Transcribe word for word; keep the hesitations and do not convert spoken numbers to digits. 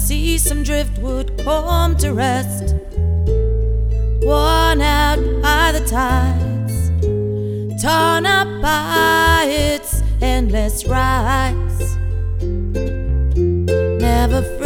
see some driftwood come to rest, worn out by the tides, torn up by its endless rise. Never